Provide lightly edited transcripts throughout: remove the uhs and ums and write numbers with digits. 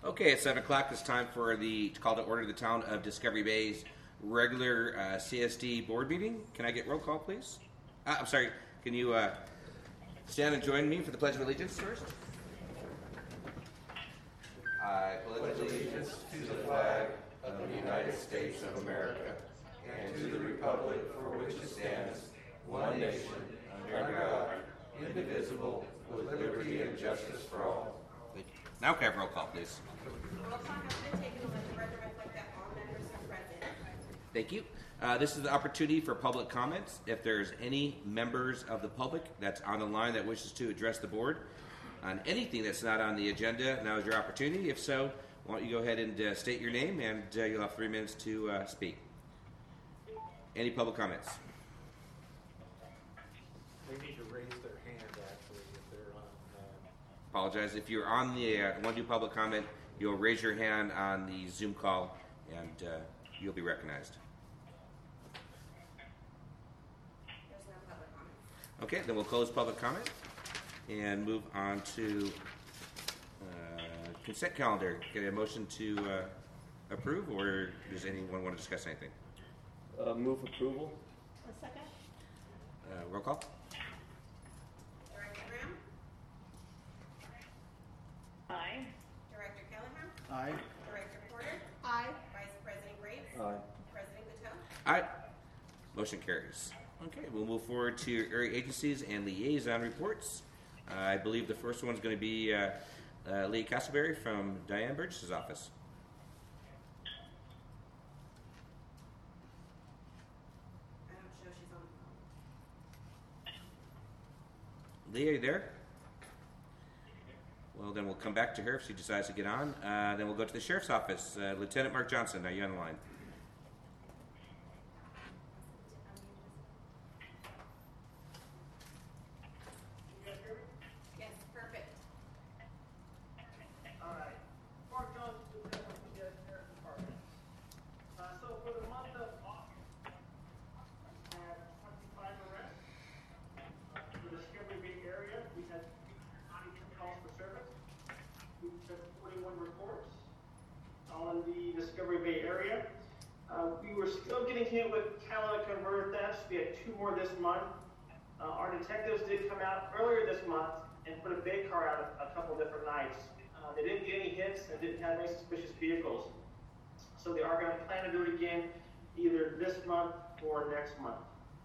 Okay, at 7 o'clock, it's time for the call to order the Town of Discovery Bay's regular CSD board meeting. Can I get roll call, please? I'm sorry, can you stand and join me for the Pledge of Allegiance first? I pledge allegiance to the flag of the United States of America and to the republic for which it stands, one nation, under God, indivisible, with liberty and justice for all. Now can I have roll call, please? Roll call has been taken. Let the record reflect that all members are present. Thank you. This is the opportunity for public comments. If there's any members of the public that's on the line that wishes to address the board on anything that's not on the agenda, now is your opportunity. If so, why don't you go ahead and state your name, and you'll have 3 minutes to speak. Any public comments? They need to raise their hand, actually, if they're on. Apologize. If you're on the want to do public comment, you'll raise your hand on the Zoom call, and you'll be recognized. There's no public comment. Okay, then we'll close public comment and move on to consent calendar. Get a motion to approve, or does anyone want to discuss anything? Move approval. A second. Roll call. Director Graham? Aye. Director Callahan? Aye. Director Porter? Aye. Vice President Graves? Aye. President Patel? Aye. Motion carries. Okay, we'll move forward to area agencies and liaison reports. I believe the first one's going to be Lee Castleberry from Diane Burgess' office. I don't show she's on the phone. Lee, are you there? Well, then we'll come back to her if she decides to get on. Then we'll go to the sheriff's office. Lieutenant Mark Johnson, are you on the line? Yes, perfect. All right. Mark Johnson, Lieutenant of the Sheriff's Department. So for the month of August, we had 25 arrests. For the Discovery Bay area, we had 92 calls for service. We took 41 reports on the Discovery Bay area. We were still getting hit with catalytic converter thefts. We had 2 more this month. Our detectives did come out earlier this month and put a big car out a couple different nights. They didn't get any hits and didn't have any suspicious vehicles. So they are going to plan to do it again either this month or next month.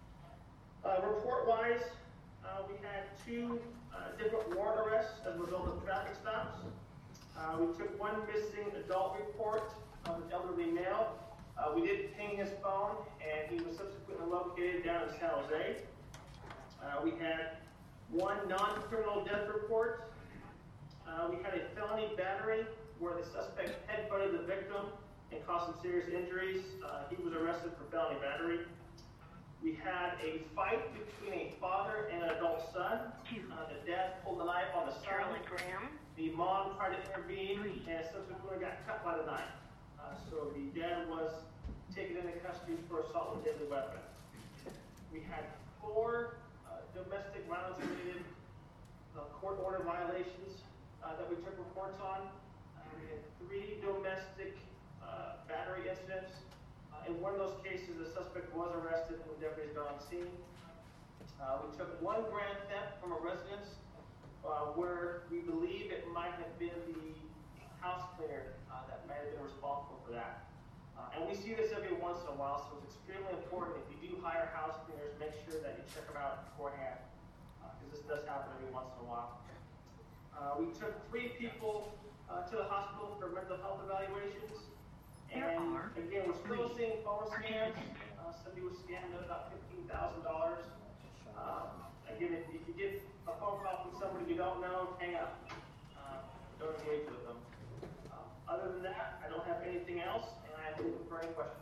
Report-wise, we had 2 different warrant arrests as a result of traffic stops. We took 1 missing adult report of an elderly male. We did ping his phone, and he was subsequently located down in San Jose. We had 1 non-criminal death report. We had a felony battery where the suspect headbutted the victim and caused some serious injuries. He was arrested for felony battery. We had a fight between a father and an adult son. The dad pulled the knife on the son. Charlie Graham. The mom tried to intervene and subsequently got cut by the knife. So the dad was taken into custody for assault with a deadly weapon. We had 4 domestic violence related court order violations that we took reports on. We had 3 domestic battery incidents. In one of those cases, the suspect was arrested and the deputies got on scene. We took 1 grand theft from a residence where we believe it might have been the house cleaner that might have been responsible for that. And we see this every once in a while, so it's extremely important if you do hire house cleaners, make sure that you check them out beforehand, because this does happen every once in a while. We took 3 people to the hospital for mental health evaluations. And again, we're still seeing phone scams. Somebody was scammed at about $15,000. Again, if you get a phone call from somebody you don't know, hang up. Don't engage with them. Other than that, I don't have anything else, and I am open for any questions.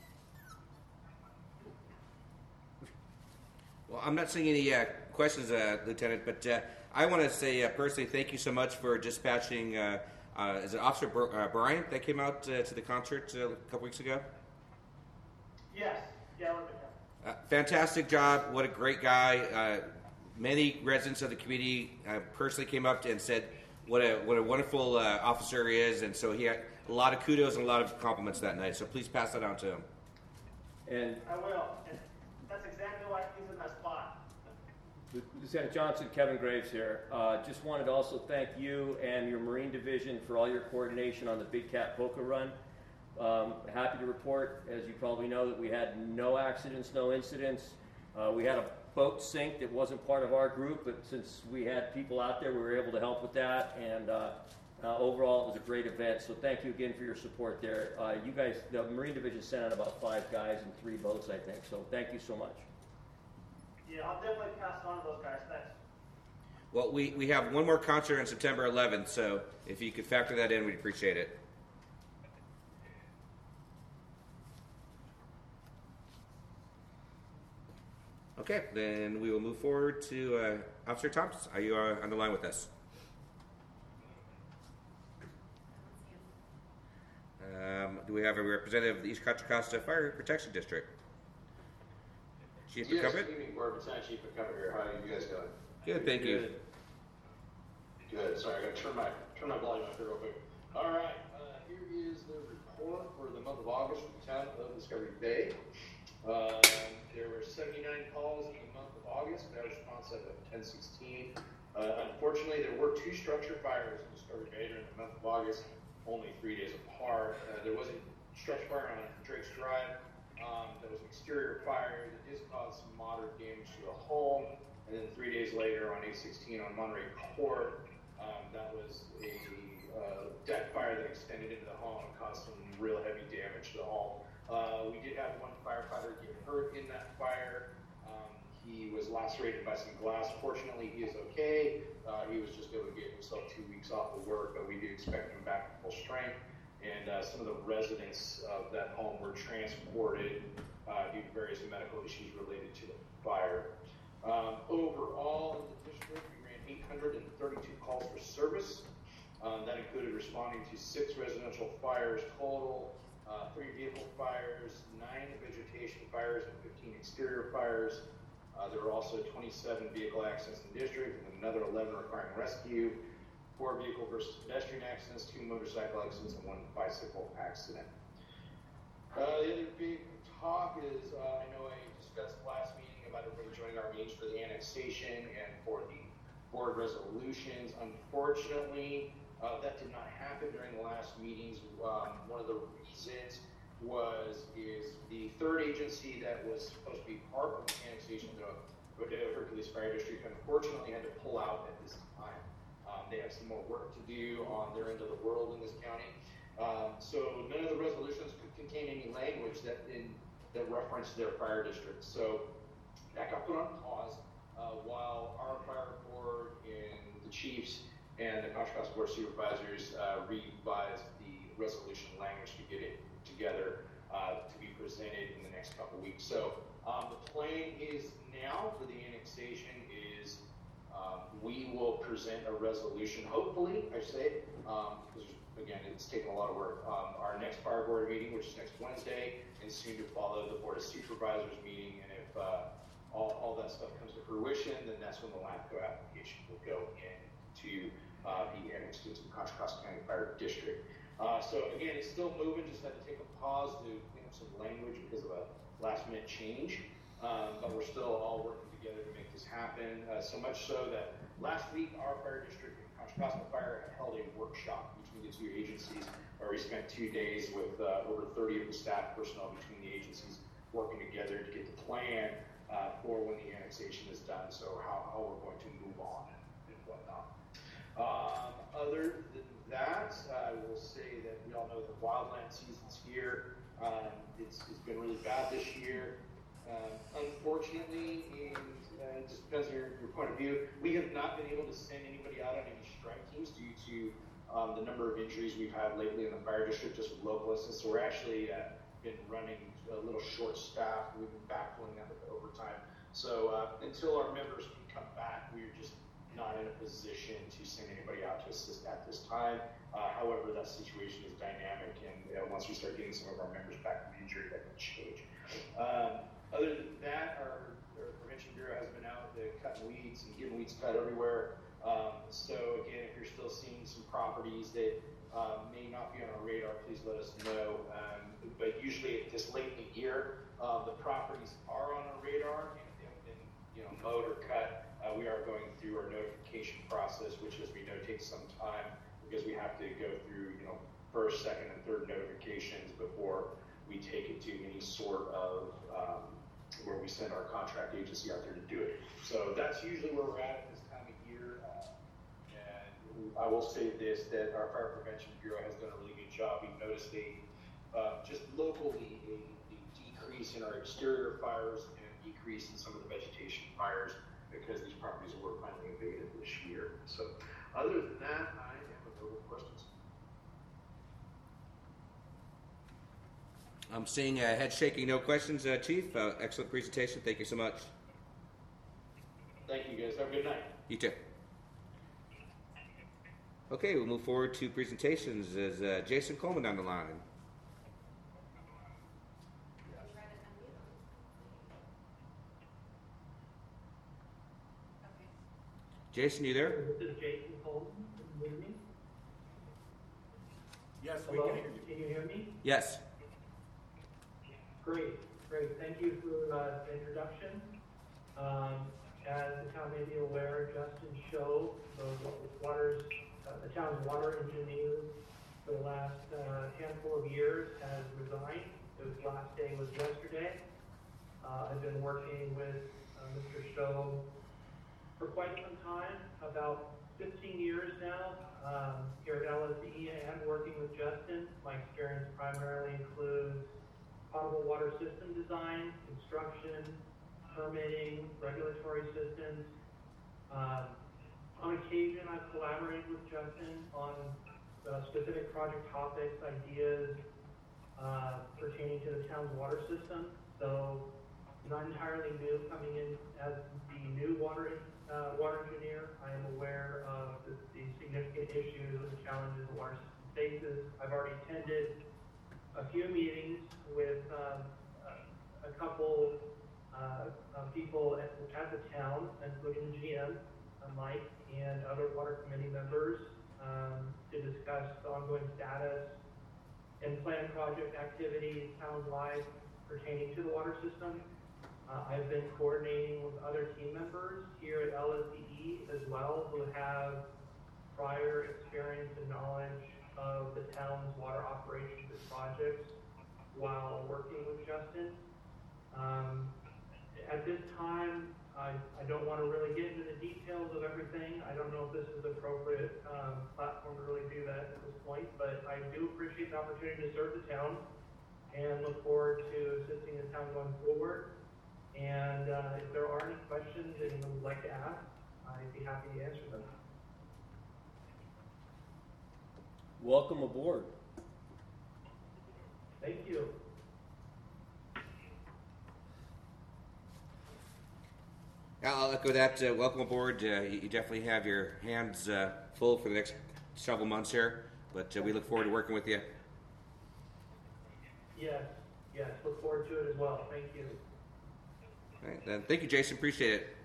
Well, I'm not seeing any questions, Lieutenant, but I want to say personally thank you so much for dispatching, is it Officer Bryant that came out to the concert a couple weeks ago? Yes. Yeah, Fantastic job. What a great guy. Many residents of the community personally came up and said what a wonderful officer he is, and so he had a lot of kudos and a lot of compliments that night. So please pass that on to him. And I will, and that's exactly why he's in that spot. Lieutenant Johnson, Kevin Graves here. Just wanted to also thank you and your Marine Division for all your coordination on the Big Cat Polka Run. Happy to report, as you probably know, that we had no accidents, no incidents. We had a boat sink that wasn't part of our group, but since we had people out there, we were able to help with that. And overall, it was a great event. So thank you again for your support there. You guys, the Marine Division sent out about 5 guys and 3 boats, I think. So thank you so much. Yeah, I'll definitely pass it on to those guys. Thanks. Well, we have one more concert on September 11th, so if you could factor that in, we'd appreciate it. Okay, then we will move forward to Officer Thompson. Are you on the line with us? Do we have a representative of the East Contra Costa Fire Protection District? Chief McCovert? Yes, good evening, Board Lieutenant Chief McCovert here. How are you guys doing? Good, thank you. Good. Sorry, I got to turn my volume up here real quick. All right, here is the report for the month of August from the town of Discovery Bay. There were 79 calls in the month of August, an average response of 1016. Unfortunately, there were 2 structure fires in Discovery Bay during the month of August, only 3 days apart. There was a structure fire on Drake's Drive. There was an exterior fire that did cause some moderate damage to the home. And then 3 days later on 816 on Monterey Court, that was a deck fire that extended into the home and caused some real heavy damage to the home. We did have 1 firefighter get hurt in that fire. He was lacerated by some glass. Fortunately, he is okay. He was just able to get himself 2 weeks off of work, but we do expect him back to full strength. And some of the residents of that home were transported due to various medical issues related to the fire. Overall, in the district, we ran 832 calls for service. That included responding to 6 residential fires total, 3 vehicle fires, 9 vegetation fires, and 15 exterior fires. There were also 27 vehicle accidents in the district, and another 11 requiring rescue, 4 vehicle versus pedestrian accidents, 2 motorcycle accidents, and 1 bicycle accident. The other big talk is, I know I discussed last meeting about everybody joining our meetings for the annexation and for the board resolutions. Unfortunately, that did not happen during the last meetings. One of the reasons is the third agency that was supposed to be part of the annexation, the Hercules Fire District, unfortunately had to pull out at this time. They have some more work to do on their end of the world in this county. So none of the resolutions could contain any language that referenced their fire district. So that got put on pause while our fire board and the chiefs and the Contra Costa Board of Supervisors revised the resolution language to get it together to be presented in the next couple weeks. So the plan is now for the annexation is we will present a resolution, hopefully, I say, because again, it's taken a lot of work. Our next fire board meeting, which is next Wednesday, and soon to follow the Board of Supervisors meeting. And if all that stuff comes to fruition, then that's when the LAFCO application will go into be annexed into the Contra Costa County Fire District. So again, it's still moving. Just had to take a pause to clean up some language because of a last-minute change. But we're still all working together to make this happen. So much so that last week, our fire district and Contra Costa Fire held a workshop between the 2 agencies where we spent 2 days with over 30 of the staff personnel between the agencies working together to get the plan for when the annexation is done. So how we're going to move on and whatnot. Other than that, I will say that we all know the wildland season's here. It's been really bad this year. Unfortunately, and it just depends on your point of view, we have not been able to send anybody out on any strike teams due to the number of injuries we've had lately in the fire district just with localists. So we're actually been running a little short-staffed. We've been backfilling that with overtime. So until our members can come back, we're just not in a position to send anybody out to assist at this time. However, that situation is dynamic, and once we start getting some of our members back from injury, that can change. Other than that, our prevention bureau has been out cutting weeds and getting weeds cut everywhere. So again, if you're still seeing some properties that may not be on our radar, please let us know. But usually at this late in the year, the properties are on our radar and if they have been, mowed or cut. We are going through our notification process, which, as we know, takes some time because we have to go through, first, second, and third notifications before we take it to any sort of where we send our contract agency out there to do it. So that's usually where we're at this time of year. And I will say this, that our Fire Prevention Bureau has done a really good job. We've noticed just locally a decrease in our exterior fires and a decrease in some of the vegetation fires because these properties were finally abated this year. So other than that, I have no questions. I'm seeing head shaking, no questions, Chief. Excellent presentation. Thank you so much. Thank you, guys. Have a good night. You too. Okay, we'll move forward to presentations. Is Jason Coleman on the line? Try to unmute him. Okay. Jason, you there? This is Jason Coleman. Can you hear me? Yes, we Hello? can hear you. Can you hear me? Yes. Great. Thank you for the introduction. As the town may be aware, Justin Show, the town's water engineer for the last handful of years, has resigned. His last day was yesterday. I've been working with Mr. Show for quite some time, about 15 years now, here at LSE and working with Justin. My experience primarily includes potable water system design, construction, permitting, regulatory systems. On occasion, I've collaborated with Justin on specific project topics, ideas pertaining to the town's water system. So, not entirely new coming in as the new water engineer. I am aware of the significant issues and challenges the water system faces. I've already attended a few meetings with a couple people at the town, including the GM, Mike, and other water committee members to discuss the ongoing status and planned project activities town-wide pertaining to the water system. I've been coordinating with other team members here at LSDE as well who have prior experience and knowledge of the town's water operations and projects while working with Justin. At this time, I don't want to really get into the details of everything. I don't know if this is the appropriate platform to really do that at this point, but I do appreciate the opportunity to serve the town and look forward to assisting the town going forward. And if there are any questions that anyone would like to ask, I'd be happy to answer them. Welcome aboard. Thank you. I'll echo that. Welcome aboard. You definitely have your hands full for the next several months here, but we look forward to working with you. Yes, look forward to it as well. Thank you. All right, then, thank you, Jason. Appreciate it.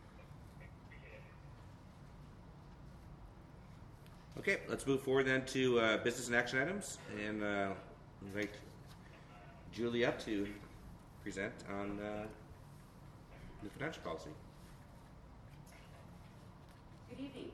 Okay, let's move forward then to business and action items, and invite Julie up to present on the financial policy. Good evening.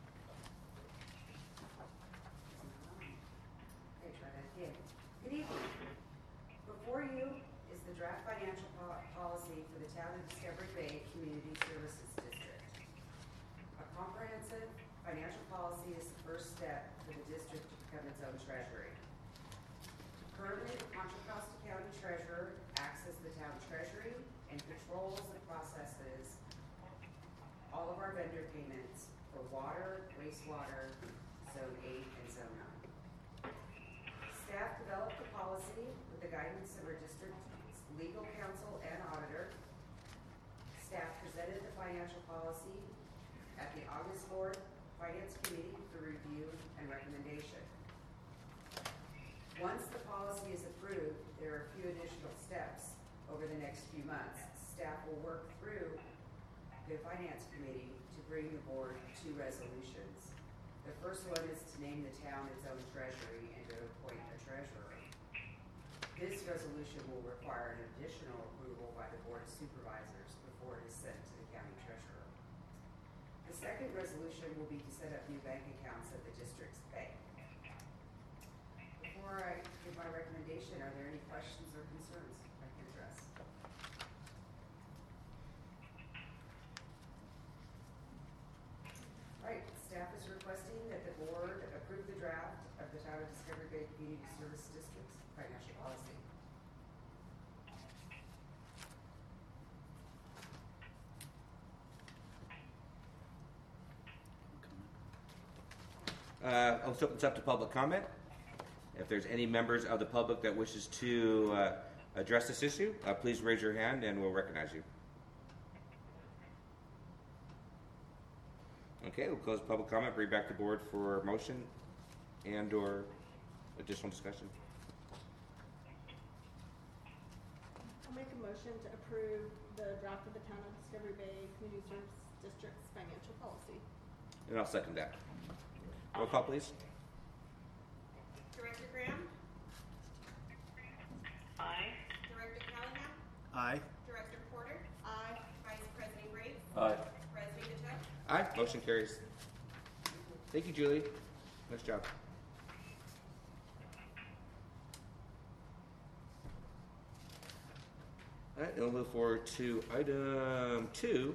Okay, try that again. Good evening. Before you is the draft financial policy for the town of Discovery Bay Community Services District. A comprehensive financial policy is the first step for the district to become its own treasury. Currently, the Contra Costa County Treasurer acts as the town treasury and controls and processes all of our vendor payments for water, wastewater, Zone 8 and Zone 9. Staff developed the policy with the guidance of our district's legal counsel and auditor. Staff presented the financial policy at the August 4th Finance Committee for review and recommendation. Once the policy is approved, there are a few additional steps over the next few months. Staff will work through the Finance Committee to bring the board two resolutions. The first one is to name the town its own treasury and to appoint a treasurer. This resolution will require an additional approval by the Board of Supervisors before it is sent to the county treasurer. The second resolution will be to set up new bank accounts at the district's bank. Before I give my recommendation, are there any questions or concerns I can address? Right, staff is requesting that the board approve the draft of the Town of Discovery Bay Community Service District's financial policy. Let's open this up to public comment. If there's any members of the public that wishes to address this issue, please raise your hand and we'll recognize you. Okay, we'll close public comment, bring back the board for motion and or additional discussion. I'll make a motion to approve the draft of the Town of Discovery Bay Community Service District's financial policy. And I'll second that. Roll call, please. Director Graham? Aye. Director Callahan? Aye. Director Porter? Aye. Vice President Graves? Aye. President Gatow? Aye, motion carries. Thank you, Julie. Nice job. All right, and we'll move forward to item 2,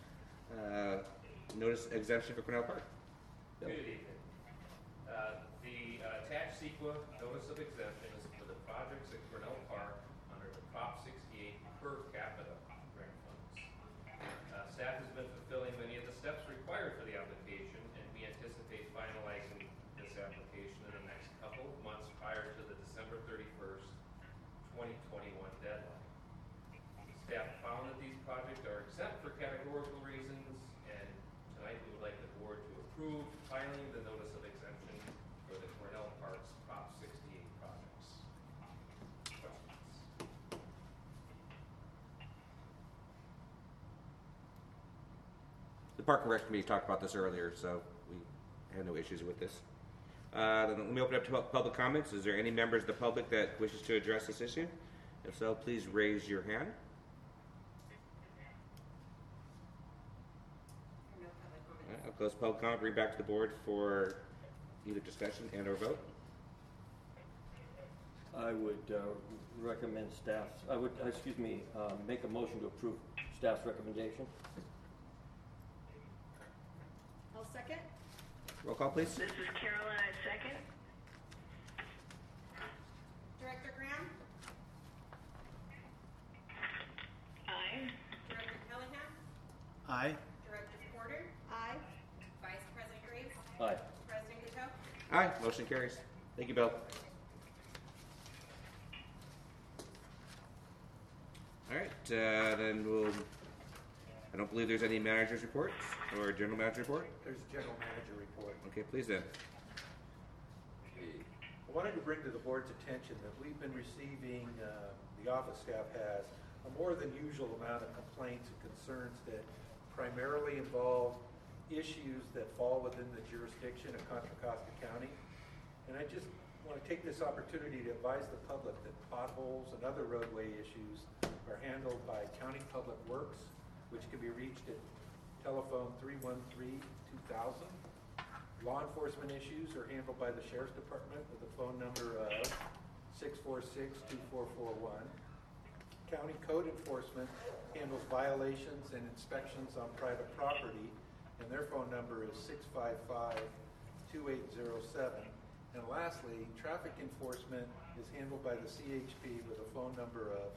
notice exemption for Cornell Park. Bill. Good evening. The attached CEQA notice of exemption is for the projects at Cornell Park under the Prop 68 per capita grant funds. Staff has been fulfilling many of the steps required for the application, and we anticipate finalizing this application in the next couple of months prior to the December 31st, 2021 deadline. Staff found that these projects are exempt for categorical reasons, and tonight we would like the board to approve filing the notice of exemption for the Cornell Parks Prop 68 projects. Questions? The Park and Rec Committee talked about this earlier, so we have no issues with this. Then let me open up to public comments. Is there any members of the public that wishes to address this issue? If so, please raise your hand. No public All comments. right, I'll close public comment, bring back to the board for either discussion and or vote. I would recommend staff's, make a motion to approve staff's recommendation. I'll second. Roll call, please. This is Carolyn, I second. Director Graham? Aye. Director Callahan? Aye. Director Porter? Aye. Vice President Graves? Aye. President Gatow? Aye, motion carries. Thank you, Bill. All right, then I don't believe there's any manager's reports or general manager report. There's a general manager report. Okay, please then. I wanted to bring to the board's attention that we've been receiving, the office staff has, a more than usual amount of complaints and concerns that primarily involve issues that fall within the jurisdiction of Contra Costa County. And I just want to take this opportunity to advise the public that potholes and other roadway issues are handled by County Public Works, which can be reached at telephone 313-2000. Law enforcement issues are handled by the Sheriff's Department with a phone number of 646-2441. County Code Enforcement handles violations and inspections on private property, and their phone number is 655-2807. And lastly, traffic enforcement is handled by the CHP with a phone number of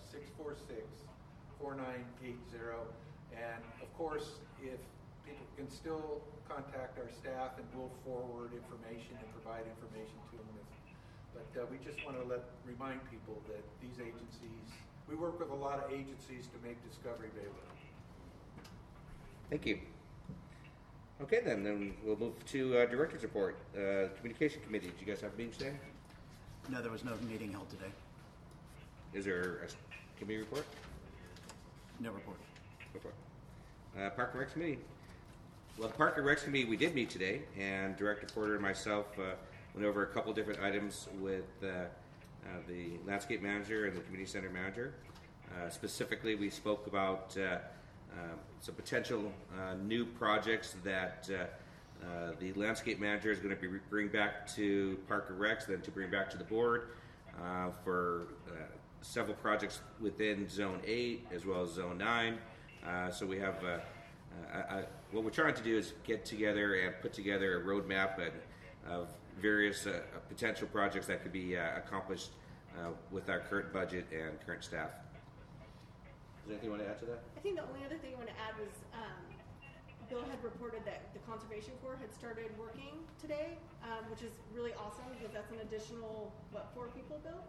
646-4980. And of course, if people can still contact our staff and we'll forward information and provide information to them. But we just want to remind people that these agencies, we work with a lot of agencies to make Discovery Bay work. Thank you. Okay, then we'll move to Director's Report. Communication Committee, did you guys have a meeting today? No, there was no meeting held today. Is there a committee report? No report. Report. Park and Rec Committee. Well, the Park and Recs Committee, we did meet today, and Director Porter and myself went over a couple different items with the landscape manager and the community center manager. Specifically, we spoke about some potential new projects that the landscape manager is going to bring back to Park and Recs, then to bring back to the board for several projects within Zone 8 as well as Zone 9. So we have what we're trying to do is get together and put together a roadmap of various potential projects that could be accomplished with our current budget and current staff. Does anything you want to add to that? I think the only other thing I want to add was Bill had reported that the Conservation Corps had started working today, which is really awesome because that's an additional, 4 people, Bill?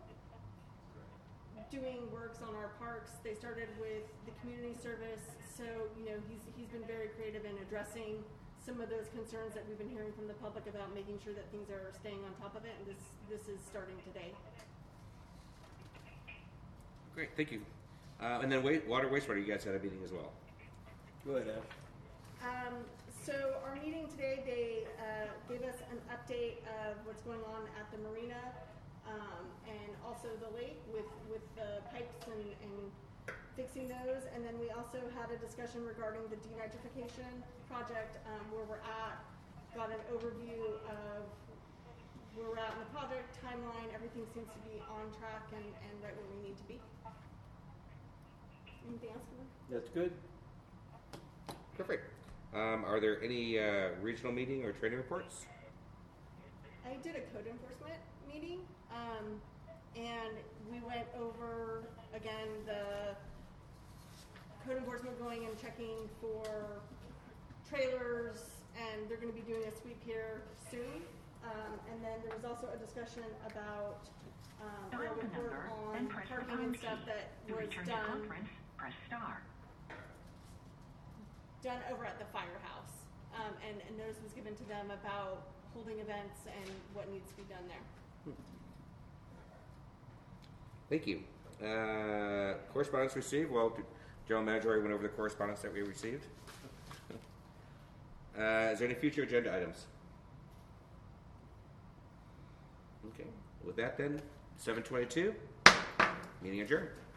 Doing works on our parks. They started with the community service, so he's been very creative in addressing some of those concerns that we've been hearing from the public about making sure that things are staying on top of it, and this is starting today. Great, thank you. And then wastewater, you guys had a meeting as well. Go ahead, Ash. So our meeting today, they gave us an update of what's going on at the marina and also the lake with the pipes and fixing those. And then we also had a discussion regarding the denitrification project, where we're at, got an overview of where we're at in the project, timeline, everything seems to be on track and right where we need to be. Anything else? That's good. Perfect. Are there any regional meeting or training reports? I did a code enforcement meeting, and we went over, again, the code enforcement going and checking for trailers, and they're going to be doing a sweep here soon. And then there was also a discussion about a report on parking and stuff that was done over at the firehouse. And notice was given to them about holding events and what needs to be done there. Thank you. Correspondence received. Well, General Manager already went over the correspondence that we received. Is there any future agenda items? Okay. With that then, 7:22, meeting adjourned.